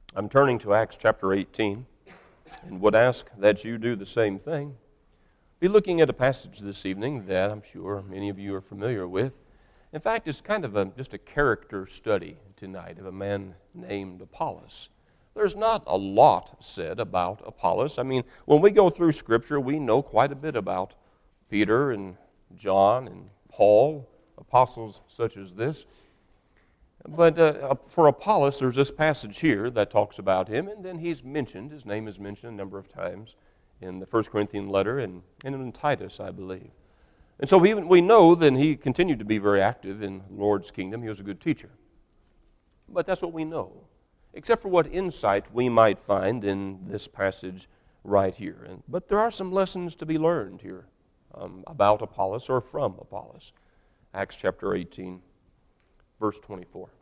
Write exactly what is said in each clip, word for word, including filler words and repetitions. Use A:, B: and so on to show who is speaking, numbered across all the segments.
A: I'm turning to Acts chapter eighteen and would ask that you do the same thing. Be looking at a passage this evening that I'm sure many of you are familiar with. In fact, it's kind of a, just a character study tonight of a man named Apollos. There's not a lot said about Apollos. I mean, when we go through Scripture, we know quite a bit about Peter and John and Paul, apostles such as this. But uh, for Apollos, there's this passage here that talks about him, and then he's mentioned, his name is mentioned a number of times in the First Corinthian letter and, and in Titus, I believe. And so we, we know that he continued to be very active in the Lord's kingdom. He was a good teacher. But that's what we know, except for what insight we might find in this passage right here. And, but there are some lessons to be learned here um, about Apollos or from Apollos. Acts chapter eighteen. Verse twenty-four.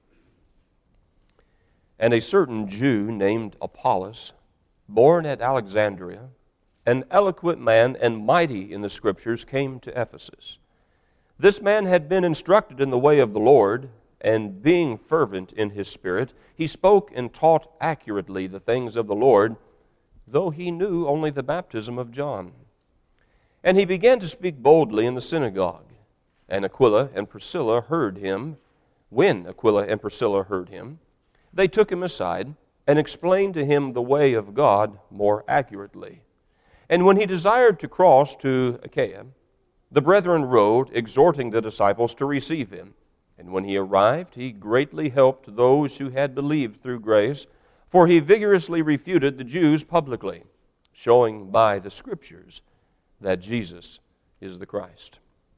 A: And a certain Jew named Apollos, born at Alexandria, an eloquent man and mighty in the Scriptures, came to Ephesus. This man had been instructed in the way of the Lord, and being fervent in his spirit, he spoke and taught accurately the things of the Lord, though he knew only the baptism of John. And he began to speak boldly in the synagogue. And Aquila and Priscilla heard him. When Aquila and Priscilla heard him, they took him aside and explained to him the way of God more accurately. And when he desired to cross to Achaia, the brethren wrote, exhorting the disciples to receive him. And when he arrived, he greatly helped those who had believed through grace, for he vigorously refuted the Jews publicly, showing by the Scriptures that Jesus is the Christ.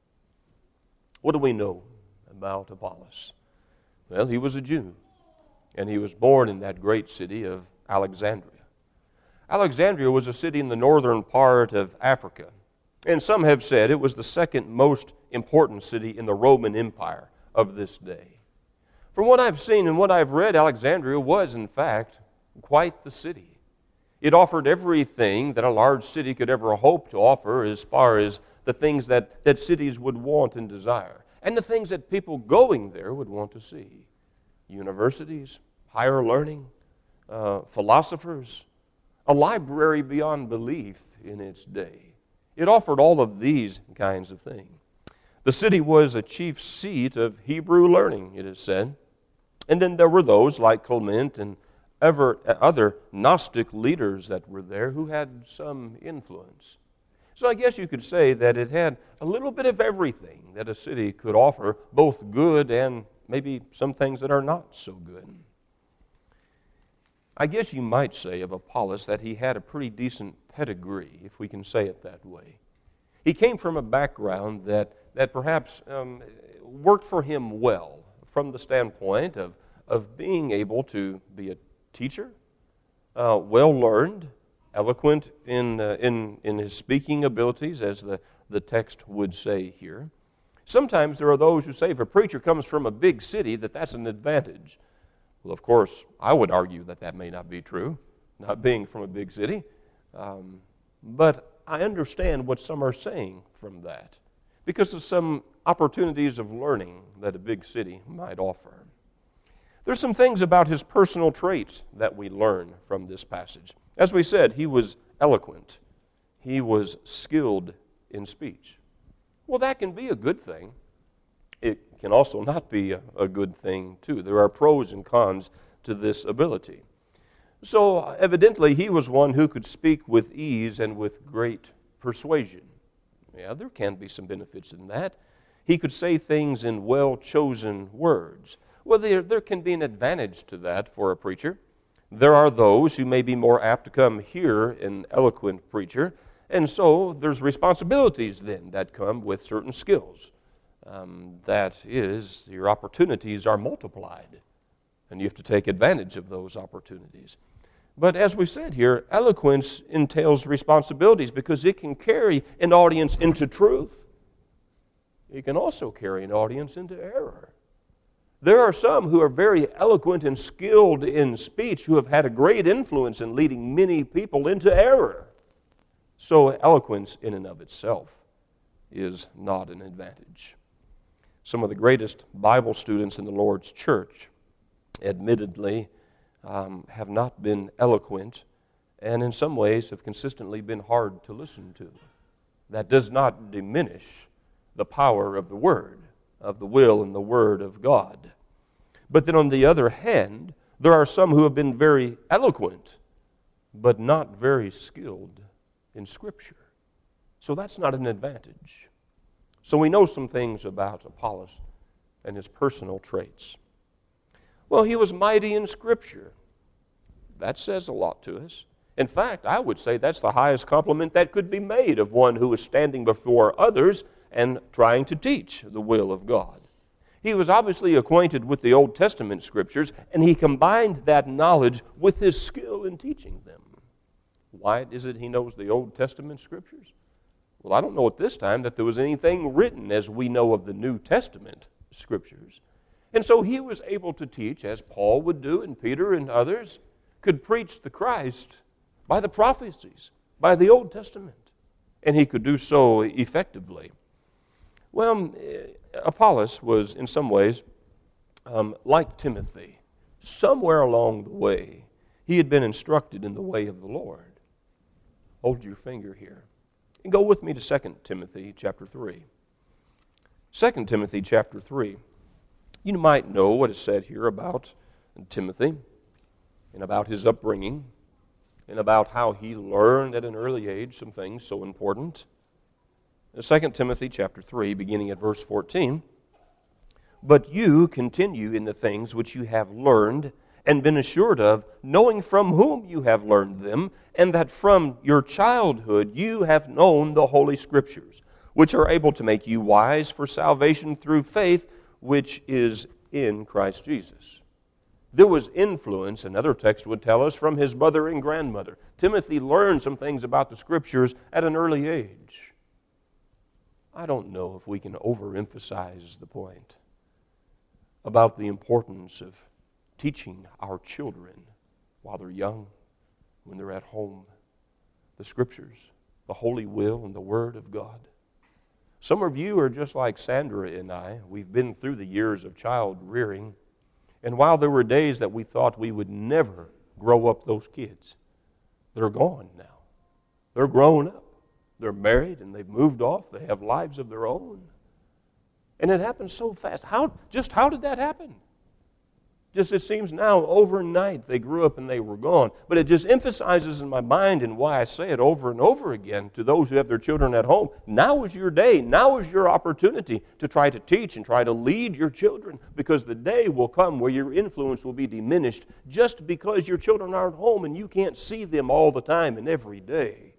A: What do we know about Apollos? Well, he was a Jew, and he was born in that great city of Alexandria. Alexandria was a city in the northern part of Africa, and some have said it was the second most important city in the Roman Empire of this day. From what I've seen and what I've read, Alexandria was, in fact, quite the city. It offered everything that a large city could ever hope to offer as far as the things that, that cities would want and desire, and the things that people going there would want to see. Universities, higher learning, uh, philosophers, a library beyond belief in its day. It offered all of these kinds of things. The city was a chief seat of Hebrew learning, it is said. And then there were those like Clement and ever, other Gnostic leaders that were there who had some influence. So I guess you could say that it had a little bit of everything that a city could offer, both good and maybe some things that are not so good. I guess you might say of Apollos that he had a pretty decent pedigree, if we can say it that way. He came from a background that, that perhaps um, worked for him well from the standpoint of, of being able to be a teacher, uh, well-learned, eloquent in, uh, in, in his speaking abilities, as the, the text would say here. Sometimes there are those who say if a preacher comes from a big city, that that's an advantage. Well, of course, I would argue that that may not be true, not being from a big city. Um, but I understand what some are saying from that, because of some opportunities of learning that a big city might offer. There's some things about his personal traits that we learn from this passage. As we said, he was eloquent. He was skilled in speech. Well, that can be a good thing. It can also not be a, a good thing, too. There are pros and cons to this ability. So, evidently, he was one who could speak with ease and with great persuasion. Yeah, there can be some benefits in that. He could say things in well-chosen words. Well, there, there can be an advantage to that for a preacher. There are those who may be more apt to come hear an eloquent preacher, and so there's responsibilities then that come with certain skills. Um, that is, your opportunities are multiplied, and you have to take advantage of those opportunities. But as we said here, eloquence entails responsibilities because it can carry an audience into truth. It can also carry an audience into error. There are some who are very eloquent and skilled in speech who have had a great influence in leading many people into error. So eloquence in and of itself is not an advantage. Some of the greatest Bible students in the Lord's church, admittedly, um, have not been eloquent and in some ways have consistently been hard to listen to. That does not diminish the power of the Word, of the will and the Word of God. But then on the other hand, there are some who have been very eloquent, but not very skilled in Scripture. So that's not an advantage. So we know some things about Apollos and his personal traits. Well, he was mighty in Scripture. That says a lot to us. In fact, I would say that's the highest compliment that could be made of one who is standing before others and trying to teach the will of God. He was obviously acquainted with the Old Testament Scriptures, and he combined that knowledge with his skill in teaching them. Why is it he knows the Old Testament Scriptures? Well, I don't know at this time that there was anything written as we know of the New Testament Scriptures. And so he was able to teach, as Paul would do, and Peter and others could preach the Christ by the prophecies, by the Old Testament. And he could do so effectively. Well, Apollos was, in some ways, um, like Timothy. Somewhere along the way, he had been instructed in the way of the Lord. Hold your finger here. And go with me to Second Timothy chapter three. Second Timothy chapter three. You might know what is said here about Timothy and about his upbringing and about how he learned at an early age some things so important. Second Timothy chapter three, beginning at verse fourteen. But you continue in the things which you have learned and been assured of, knowing from whom you have learned them, and that from your childhood you have known the Holy Scriptures, which are able to make you wise for salvation through faith, which is in Christ Jesus. There was influence, another text would tell us, from his mother and grandmother. Timothy learned some things about the Scriptures at an early age. I don't know if we can overemphasize the point about the importance of teaching our children while they're young, when they're at home, the Scriptures, the holy will, and the Word of God. Some of you are just like Sandra and I. We've been through the years of child rearing, and while there were days that we thought we would never grow up those kids, they're gone now. They're grown up. They're married, and they've moved off. They have lives of their own. And it happened so fast. How, just how did that happen? Just it seems now overnight they grew up and they were gone. But it just emphasizes in my mind and why I say it over and over again to those who have their children at home. Now is your day. Now is your opportunity to try to teach and try to lead your children, because the day will come where your influence will be diminished just because your children aren't home and you can't see them all the time and every day.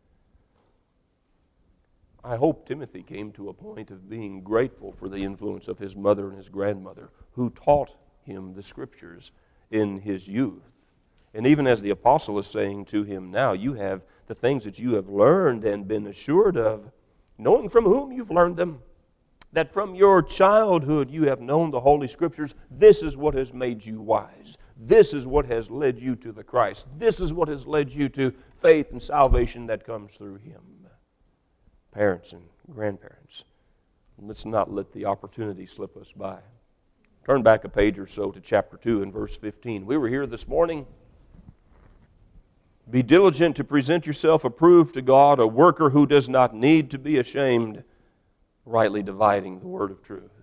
A: I hope Timothy came to a point of being grateful for the influence of his mother and his grandmother, who taught him the Scriptures in his youth. And even as the apostle is saying to him now, you have the things that you have learned and been assured of, knowing from whom you've learned them, that from your childhood you have known the Holy Scriptures. This is what has made you wise. This is what has led you to the Christ. This is what has led you to faith and salvation that comes through Him. Parents and grandparents, let's not let the opportunity slip us by. Turn back a page or so to chapter two and verse fifteen. We were here this morning. Be diligent to present yourself approved to God, a worker who does not need to be ashamed, rightly dividing the word of truth.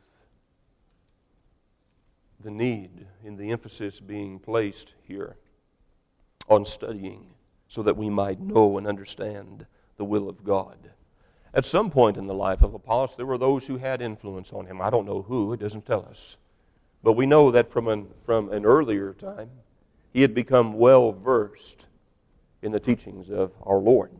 A: The need and the emphasis being placed here on studying so that we might know and understand the will of God. At some point in the life of Apollos, there were those who had influence on him. I don't know who, it doesn't tell us. But we know that from an, from an earlier time, he had become well-versed in the teachings of our Lord.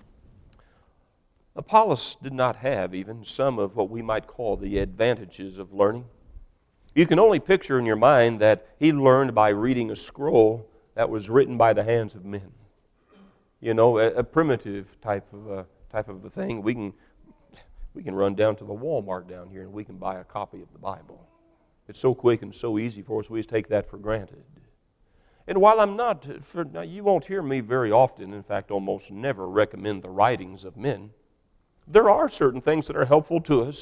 A: Apollos did not have even some of what we might call the advantages of learning. You can only picture in your mind that he learned by reading a scroll that was written by the hands of men. You know, a, a primitive type of a type of a thing. We can we can run down to the Walmart down here and we can buy a copy of the Bible. It's so quick and so easy for us, we just take that for granted. And while I'm not, for, now you won't hear me very often, in fact almost never recommend the writings of men, there are certain things that are helpful to us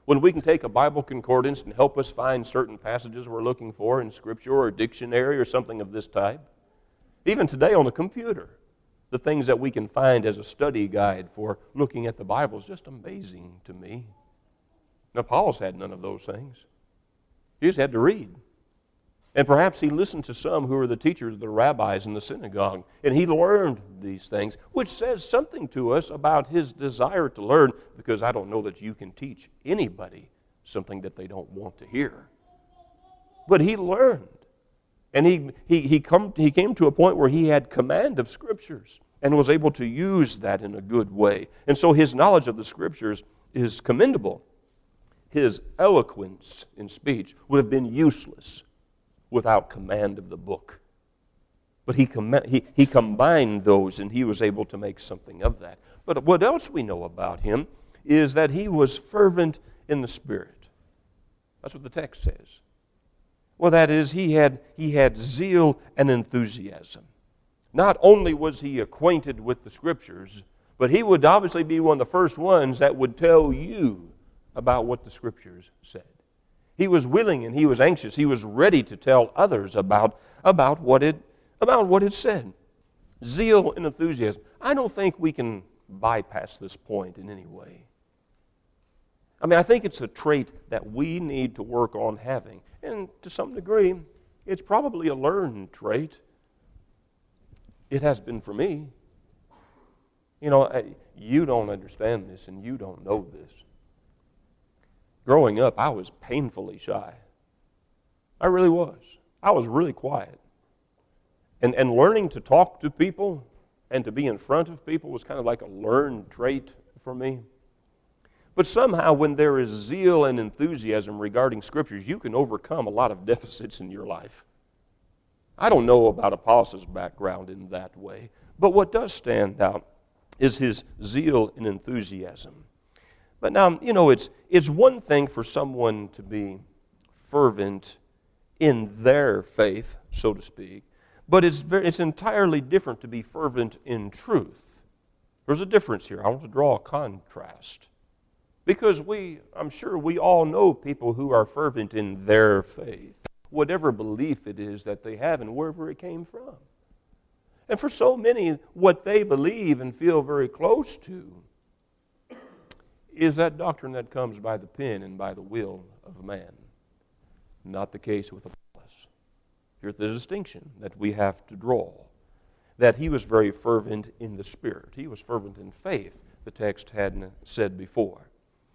A: When we can take a Bible concordance and help us find certain passages we're looking for in Scripture or a dictionary or something of this type. Even today on the computer, the things that we can find as a study guide for looking at the Bible is just amazing to me. Now, Apollos had none of those things. He just had to read. And perhaps he listened to some who were the teachers, the rabbis in the synagogue, and he learned these things, which says something to us about his desire to learn, because I don't know that you can teach anybody something that they don't want to hear. But he learned. And he, he, he, come, he came to a point where he had command of Scriptures and was able to use that in a good way. And so his knowledge of the Scriptures is commendable. His eloquence in speech would have been useless without command of the book. But he, com- he, he combined those, and he was able to make something of that. But what else we know about him is that he was fervent in the Spirit. That's what the text says. Well, that is, he had, he had zeal and enthusiasm. Not only was he acquainted with the Scriptures, but he would obviously be one of the first ones that would tell you about what the Scriptures said. He was willing and he was anxious. He was ready to tell others about, about, what it, about what it said. Zeal and enthusiasm. I don't think we can bypass this point in any way. I mean, I think it's a trait that we need to work on having. And to some degree, it's probably a learned trait. It has been for me. You know, you don't understand this and you don't know this. Growing up, I was painfully shy. I really was. I was really quiet. And, and learning to talk to people and to be in front of people was kind of like a learned trait for me. But somehow when there is zeal and enthusiasm regarding Scriptures, you can overcome a lot of deficits in your life. I don't know about Apollos' background in that way, but what does stand out is his zeal and enthusiasm. But now, you know, it's, it's one thing for someone to be fervent in their faith, so to speak, but it's, very, it's entirely different to be fervent in truth. There's a difference here. I want to draw a contrast. Because we, I'm sure we all know people who are fervent in their faith, whatever belief it is that they have and wherever it came from. And for so many, what they believe and feel very close to is that doctrine that comes by the pen and by the will of man. Not the case with Apollos. Here's the distinction that we have to draw. That he was very fervent in the Spirit. He was fervent in faith, the text hadn't said before.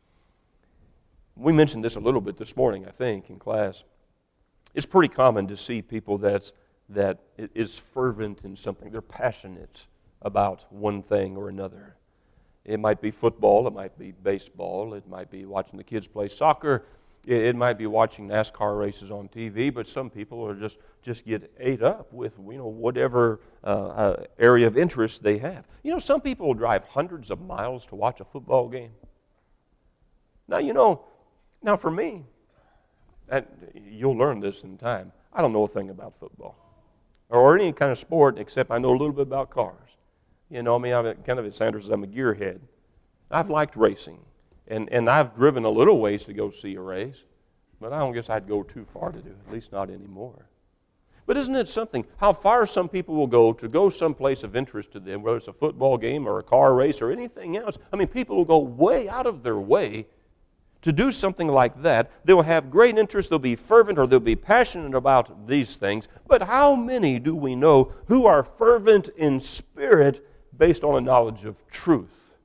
A: We mentioned this a little bit this morning, I think, in class. It's pretty common to see people that's, that is fervent in something. They're passionate about one thing or another. It might be football, it might be baseball, it might be watching the kids play soccer, it might be watching NASCAR races on T V, but some people are just, just get ate up with, you know, whatever uh, uh, area of interest they have. You know, some people will drive hundreds of miles to watch a football game. Now, you know, now for me, and you'll learn this in time, I don't know a thing about football or any kind of sport except I know a little bit about cars. You know, I mean, I'm kind of at Sanders, I'm a gearhead. I've liked racing, and, and I've driven a little ways to go see a race, but I don't guess I'd go too far to do it, at least not anymore. But isn't it something, how far some people will go to go someplace of interest to them, whether it's a football game or a car race or anything else. I mean, people will go way out of their way to do something like that. They'll have great interest, they'll be fervent, or they'll be passionate about these things. But how many do we know who are fervent in spirit based on a knowledge of truth?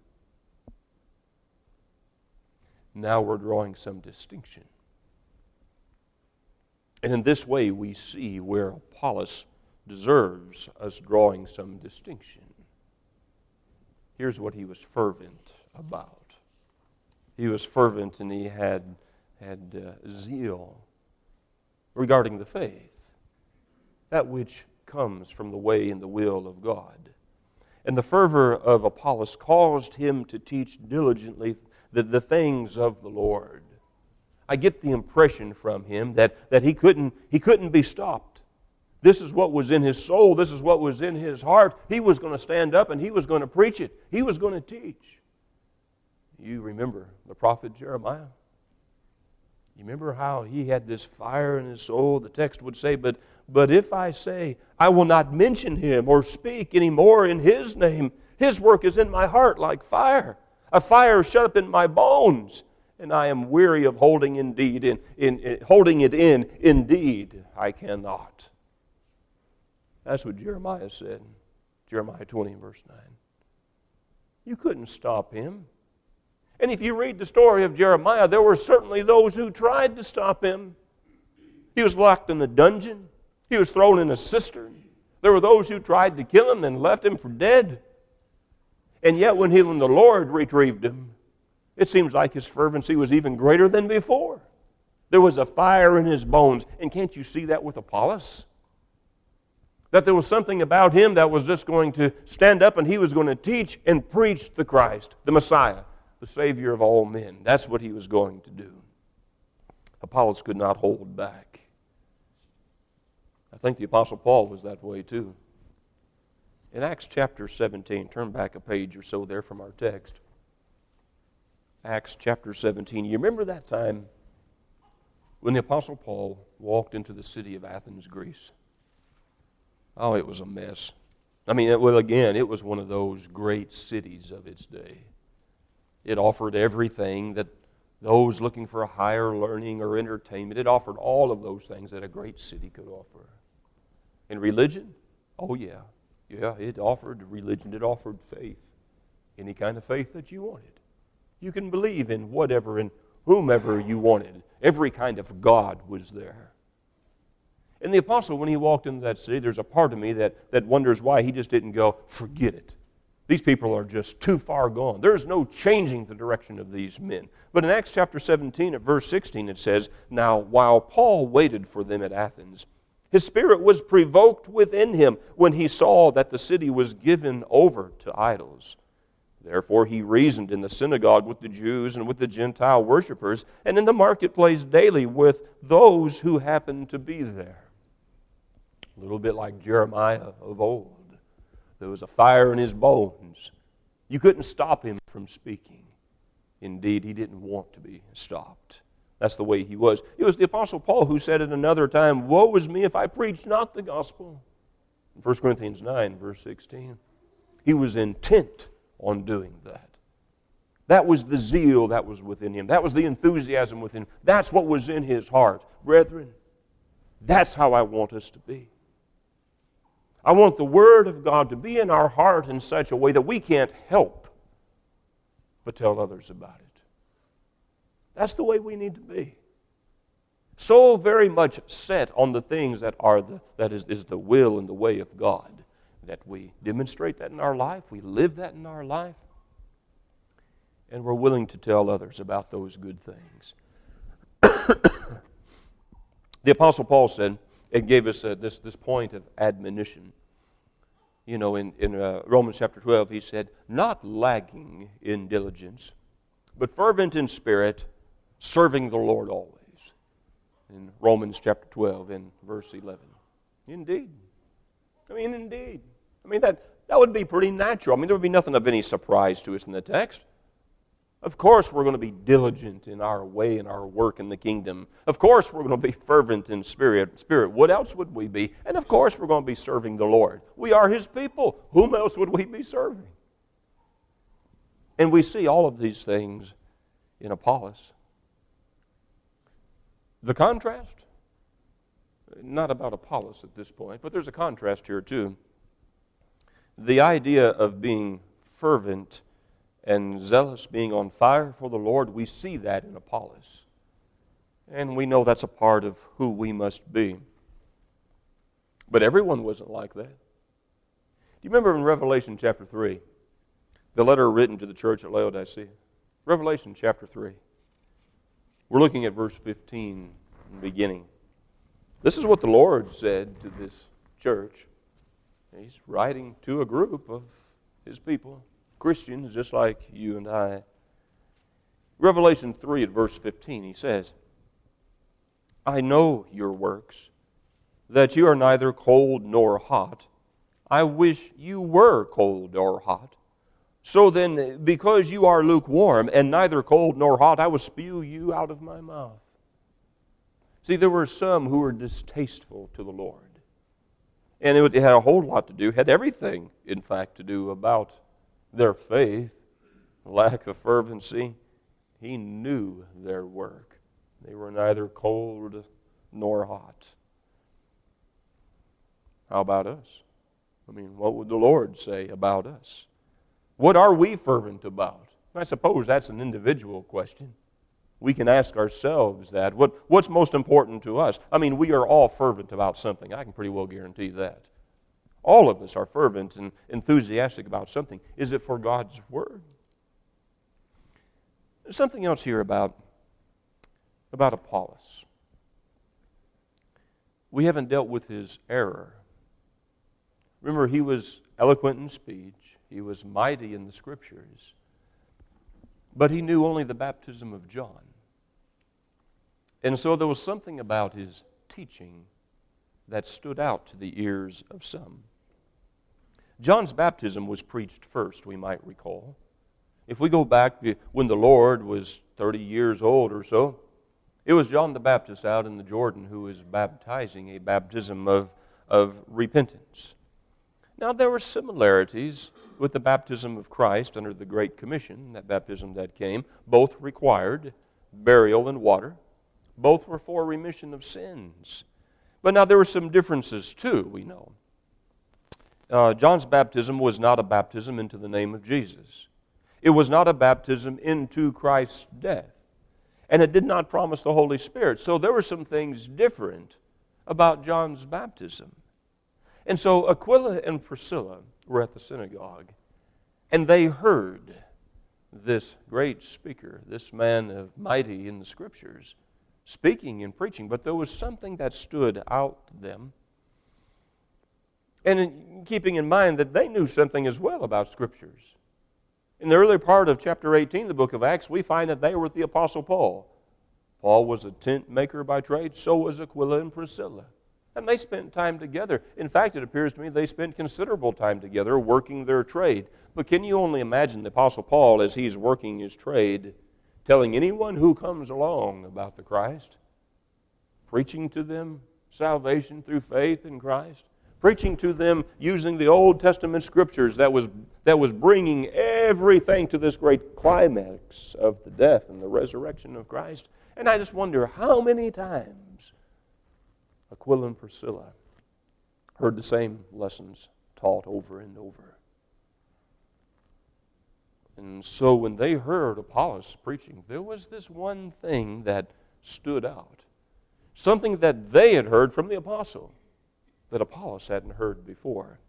A: Now we're drawing some distinction. And in this way we see where Apollos deserves us drawing some distinction. Here's what he was fervent about. He was fervent and he had, had uh, zeal regarding the faith, that which comes from the way and the will of God. And the fervor of Apollos caused him to teach diligently the, the things of the Lord. I get the impression from him that, that he couldn't, he couldn't be stopped. This is what was in his soul. This is what was in his heart. He was going to stand up and he was going to preach it. He was going to teach. You remember the prophet Jeremiah? You remember how he had this fire in his soul? The text would say, but, but if I say, I will not mention him or speak any more in his name, his work is in my heart like fire, a fire shut up in my bones, and I am weary of holding indeed in, in, in holding it in. Indeed, I cannot. That's what Jeremiah said. Jeremiah twenty, verse nine. You couldn't stop him. And if you read the story of Jeremiah, there were certainly those who tried to stop him. He was locked in a dungeon. He was thrown in a cistern. There were those who tried to kill him and left him for dead. And yet when, he, when the Lord retrieved him, it seems like his fervency was even greater than before. There was a fire in his bones. And can't you see that with Apollos? That there was something about him that was just going to stand up and he was going to teach and preach the Christ, the Messiah, the Savior of all men. That's what he was going to do. Apollos could not hold back. I think the Apostle Paul was that way too. In Acts chapter seventeen, turn back a page or so there from our text. Acts chapter seventeen. You remember that time when the Apostle Paul walked into the city of Athens, Greece? Oh, it was a mess. I mean, it, well, again, it was one of those great cities of its day. It offered everything that those looking for a higher learning or entertainment, it offered all of those things that a great city could offer. In religion, oh yeah, yeah, it offered religion, it offered faith, any kind of faith that you wanted. You can believe in whatever and whomever you wanted. Every kind of God was there. And the apostle, when he walked into that city, there's a part of me that, that wonders why he just didn't go, forget it. These people are just too far gone. There's no changing the direction of these men. But in Acts chapter seventeen, at verse sixteen, it says, Now while Paul waited for them at Athens, his spirit was provoked within him when he saw that the city was given over to idols. Therefore he reasoned in the synagogue with the Jews and with the Gentile worshippers, and in the marketplace daily with those who happened to be there. A little bit like Jeremiah of old. There was a fire in his bones. You couldn't stop him from speaking. Indeed, he didn't want to be stopped. That's the way he was. It was the Apostle Paul who said at another time, Woe is me if I preach not the gospel. In First Corinthians nine, verse sixteen. He was intent on doing that. That was the zeal that was within him. That was the enthusiasm within him. That's what was in his heart. Brethren, that's how I want us to be. I want the Word of God to be in our heart in such a way that we can't help but tell others about it. That's the way we need to be. So very much set on the things that are the, that is, is the will and the way of God, that we demonstrate that in our life, we live that in our life, and we're willing to tell others about those good things. The Apostle Paul said, it gave us uh, this, this point of admonition. You know, in, in uh, Romans chapter twelve, he said, not lagging in diligence, but fervent in spirit, serving the Lord always. In Romans chapter twelve, in verse eleven. Indeed. I mean, indeed. I mean, that, that would be pretty natural. I mean, there would be nothing of any surprise to us in the text. Of course we're going to be diligent in our way and our work in the kingdom. Of course we're going to be fervent in spirit. Spirit. What else would we be? And of course we're going to be serving the Lord. We are His people. Whom else would we be serving? And we see all of these things in Apollos. The contrast? Not about Apollos at this point, but there's a contrast here too. The idea of being fervent and zealous, being on fire for the Lord, we see that in Apollos. And we know that's a part of who we must be. But everyone wasn't like that. Do you remember in Revelation chapter three, the letter written to the church at Laodicea? Revelation chapter three. We're looking at verse fifteen in the beginning. This is what the Lord said to this church. He's writing to a group of His people. Christians just like you and I. Revelation three at verse fifteen, he says, I know your works, that you are neither cold nor hot. I wish you were cold or hot. So then, because you are lukewarm and neither cold nor hot, I will spew you out of my mouth. See, there were some who were distasteful to the Lord. And it had a whole lot to do, had everything, in fact, to do about their faith, lack of fervency. He knew their work. They were neither cold nor hot. How about us? I mean, what would the Lord say about us? What are we fervent about? I suppose that's an individual question. We can ask ourselves that. What, what's most important to us? I mean, we are all fervent about something. I can pretty well guarantee that. All of us are fervent and enthusiastic about something. Is it for God's Word? There's something else here about, about Apollos. We haven't dealt with his error. Remember, he was eloquent in speech. He was mighty in the Scriptures. But he knew only the baptism of John. And so there was something about his teaching that stood out to the ears of some. John's baptism was preached first, we might recall. If we go back when the Lord was thirty years old or so, it was John the Baptist out in the Jordan who was baptizing, a baptism of, of repentance. Now, there were similarities with the baptism of Christ under the Great Commission, that baptism that came. Both required burial in water. Both were for remission of sins. But now there were some differences too, we know. Uh, John's baptism was not a baptism into the name of Jesus. It was not a baptism into Christ's death. And it did not promise the Holy Spirit. So there were some things different about John's baptism. And so Aquila and Priscilla were at the synagogue, and they heard this great speaker, this man of mighty in the Scriptures, speaking and preaching. But there was something that stood out to them. And in keeping in mind that they knew something as well about Scriptures. In the early part of chapter eighteen, the book of Acts, we find that they were with the Apostle Paul. Paul was a tent maker by trade, so was Aquila and Priscilla. And they spent time together. In fact, it appears to me they spent considerable time together working their trade. But can you only imagine the Apostle Paul, as he's working his trade, telling anyone who comes along about the Christ, preaching to them salvation through faith in Christ, preaching to them using the Old Testament Scriptures that was, that was bringing everything to this great climax of the death and the resurrection of Christ. And I just wonder how many times Aquila and Priscilla heard the same lessons taught over and over. And so when they heard Apollos preaching, there was this one thing that stood out. Something that they had heard from the apostle that Apollos hadn't heard before.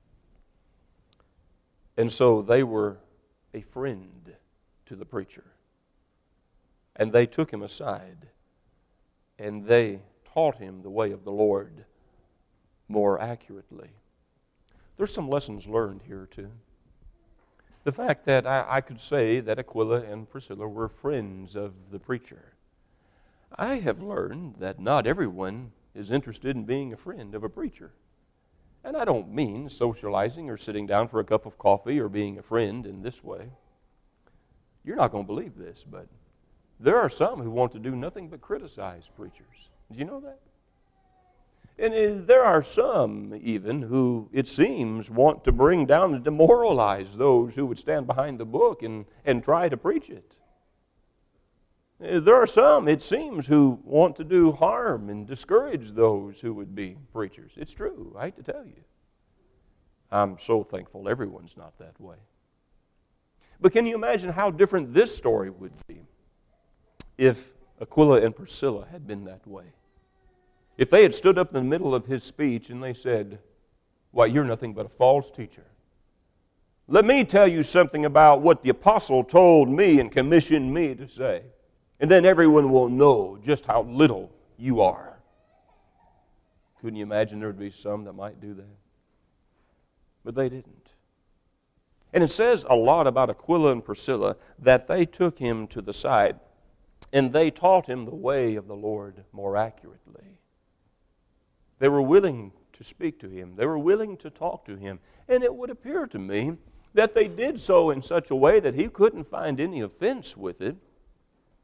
A: And so they were a friend to the preacher. And they took him aside, and they taught him the way of the Lord more accurately. There's some lessons learned here too. The fact that I, I could say that Aquila and Priscilla were friends of the preacher. I have learned that not everyone is interested in being a friend of a preacher. And I don't mean socializing or sitting down for a cup of coffee or being a friend in this way. You're not going to believe this, but there are some who want to do nothing but criticize preachers. Did you know that? And uh, there are some even who, it seems, want to bring down and demoralize those who would stand behind the book and, and try to preach it. Uh, there are some, it seems, who want to do harm and discourage those who would be preachers. It's true, I hate to tell you. I'm so thankful everyone's not that way. But can you imagine how different this story would be if Aquila and Priscilla had been that way? If they had stood up in the middle of his speech and they said, "Why, you're nothing but a false teacher. Let me tell you something about what the apostle told me and commissioned me to say. And then everyone will know just how little you are." Couldn't you imagine there would be some that might do that? But they didn't. And it says a lot about Aquila and Priscilla that they took him to the side and they taught him the way of the Lord more accurately. They were willing to speak to him. They were willing to talk to him. And it would appear to me that they did so in such a way that he couldn't find any offense with it.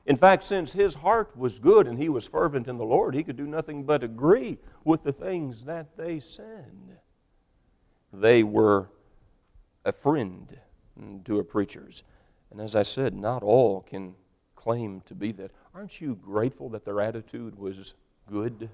A: In fact, since his heart was good and he was fervent in the Lord, he could do nothing but agree with the things that they said. They were a friend to a preacher's. And as I said, not all can claim to be that. Aren't you grateful that their attitude was good?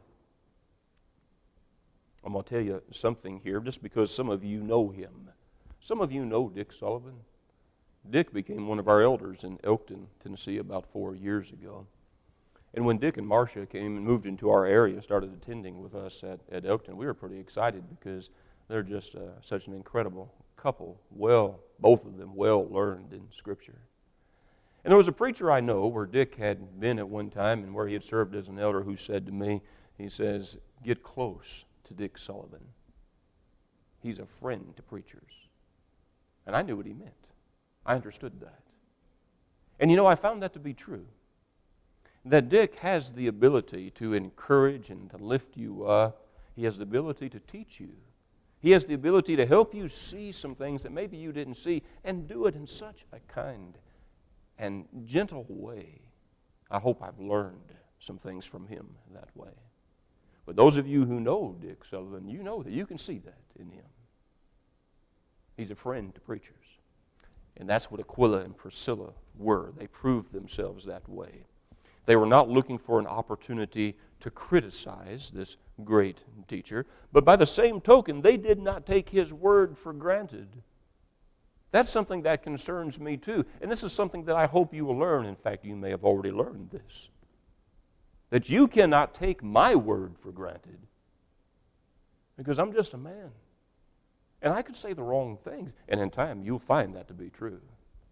A: I'm going to tell you something here, just because some of you know him. Some of you know Dick Sullivan. Dick became one of our elders in Elkton, Tennessee, about four years ago. And when Dick and Marcia came and moved into our area, started attending with us at, at Elkton, we were pretty excited because they're just uh, such an incredible couple, well, both of them well learned in Scripture. And there was a preacher I know where Dick had been at one time and where he had served as an elder who said to me, he says, get close to Dick Sullivan. He's a friend to preachers. And I knew what he meant. I understood that. And you know, I found that to be true. That Dick has the ability to encourage and to lift you up. He has the ability to teach you. He has the ability to help you see some things that maybe you didn't see and do it in such a kind and gentle way. I hope I've learned some things from him that way. But those of you who know Dick Sullivan, you know that you can see that in him. He's a friend to preachers. And that's what Aquila and Priscilla were. They proved themselves that way. They were not looking for an opportunity to criticize this great teacher, but by the same token, they did not take his word for granted. That's something that concerns me too. And this is something that I hope you will learn. In fact, you may have already learned this. That you cannot take my word for granted, because I'm just a man. And I could say the wrong things, and in time you'll find that to be true.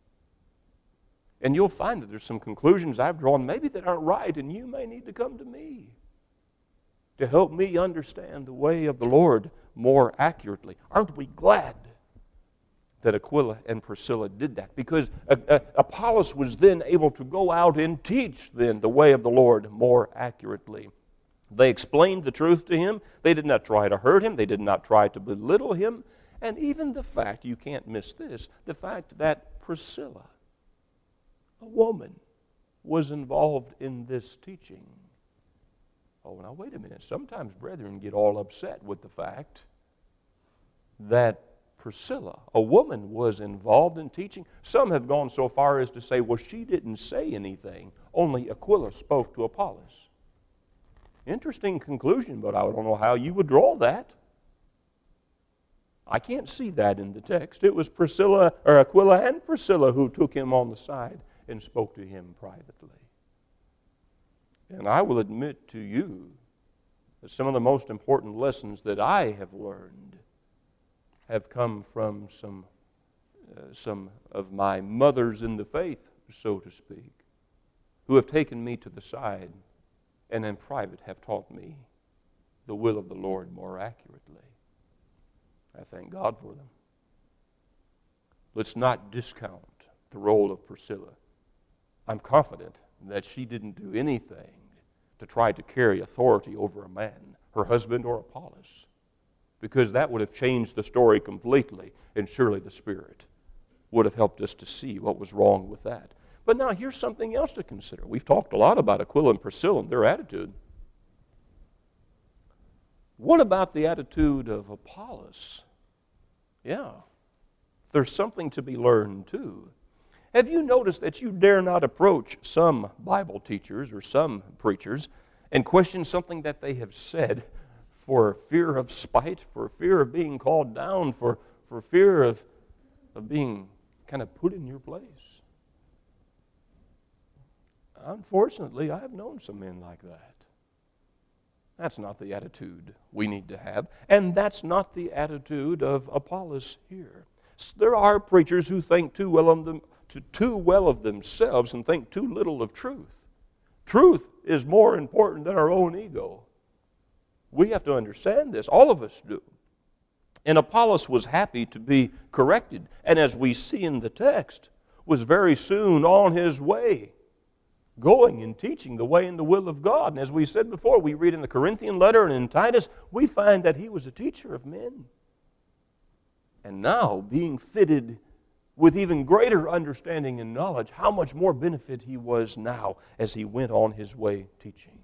A: And you'll find that there's some conclusions I've drawn maybe that aren't right, and you may need to come to me to help me understand the way of the Lord more accurately. Aren't we glad that Aquila and Priscilla did that? Because Apollos was then able to go out and teach then the way of the Lord more accurately. They explained the truth to him. They did not try to hurt him. They did not try to belittle him. And even the fact, you can't miss this, the fact that Priscilla, a woman, was involved in this teaching. Oh, now wait a minute. Sometimes brethren get all upset with the fact that Priscilla, a woman, was involved in teaching. Some have gone so far as to say, well, she didn't say anything. Only Aquila spoke to Apollos. Interesting conclusion, but I don't know how you would draw that. I can't see that in the text. It was Priscilla, or Aquila and Priscilla who took him on the side and spoke to him privately. And I will admit to you that some of the most important lessons that I have learned have come from some, uh, some of my mothers in the faith, so to speak, who have taken me to the side and in private have taught me the will of the Lord more accurately. I thank God for them. Let's not discount the role of Priscilla. I'm confident that she didn't do anything to try to carry authority over a man, her husband or Apollos, because that would have changed the story completely, and surely the Spirit would have helped us to see what was wrong with that. But now here's something else to consider. We've talked a lot about Aquila and Priscilla and their attitude. What about the attitude of Apollos? Yeah, there's something to be learned too. Have you noticed that you dare not approach some Bible teachers or some preachers and question something that they have said for fear of spite, for fear of being called down, for, for fear of, of being kind of put in your place? Unfortunately, I have known some men like that. That's not the attitude we need to have, and that's not the attitude of Apollos here. There are preachers who think too well of them, too well of themselves and think too little of truth. Truth is more important than our own ego. We have to understand this. All of us do. And Apollos was happy to be corrected, and as we see in the text, was very soon on his way, going and teaching the way and the will of God. And as we said before, we read in the Corinthian letter and in Titus, we find that he was a teacher of men. And now being fitted with even greater understanding and knowledge, how much more benefit he was now as he went on his way teaching.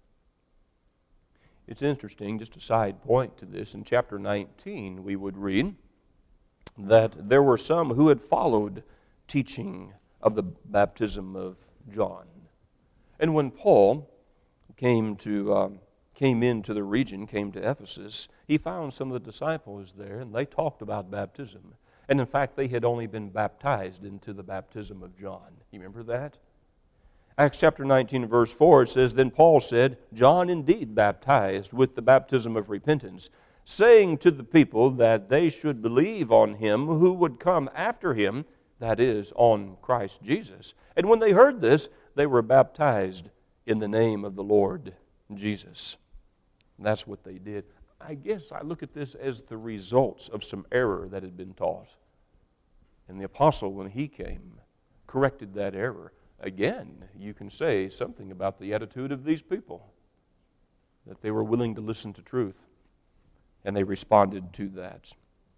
A: It's interesting, just a side point to this, in chapter nineteen we would read that there were some who had followed teaching of the baptism of John. And when Paul came to um, came into the region, came to Ephesus, he found some of the disciples there, and they talked about baptism. And in fact, they had only been baptized into the baptism of John. You remember that? Acts chapter nineteen, verse four, it says, Then Paul said, John indeed baptized with the baptism of repentance, saying to the people that they should believe on him who would come after him, that is, on Christ Jesus. And when they heard this, they were baptized in the name of the Lord Jesus. And that's what they did. I guess I look at this as the results of some error that had been taught. And the apostle, when he came, corrected that error. Again, you can say something about the attitude of these people, that they were willing to listen to truth, and they responded to that.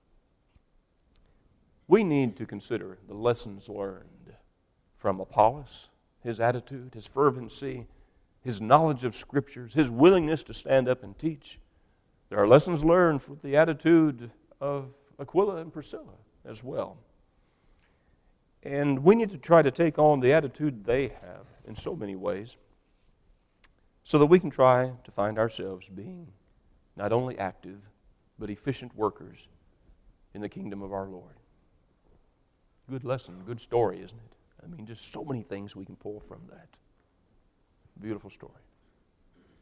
A: We need to consider the lessons learned from Apollos, his attitude, his fervency, his knowledge of Scriptures, his willingness to stand up and teach. There are lessons learned from the attitude of Aquila and Priscilla as well. And we need to try to take on the attitude they have in so many ways so that we can try to find ourselves being not only active, but efficient workers in the kingdom of our Lord. Good lesson, good story, isn't it? I mean, just so many things we can pull from that. Beautiful story.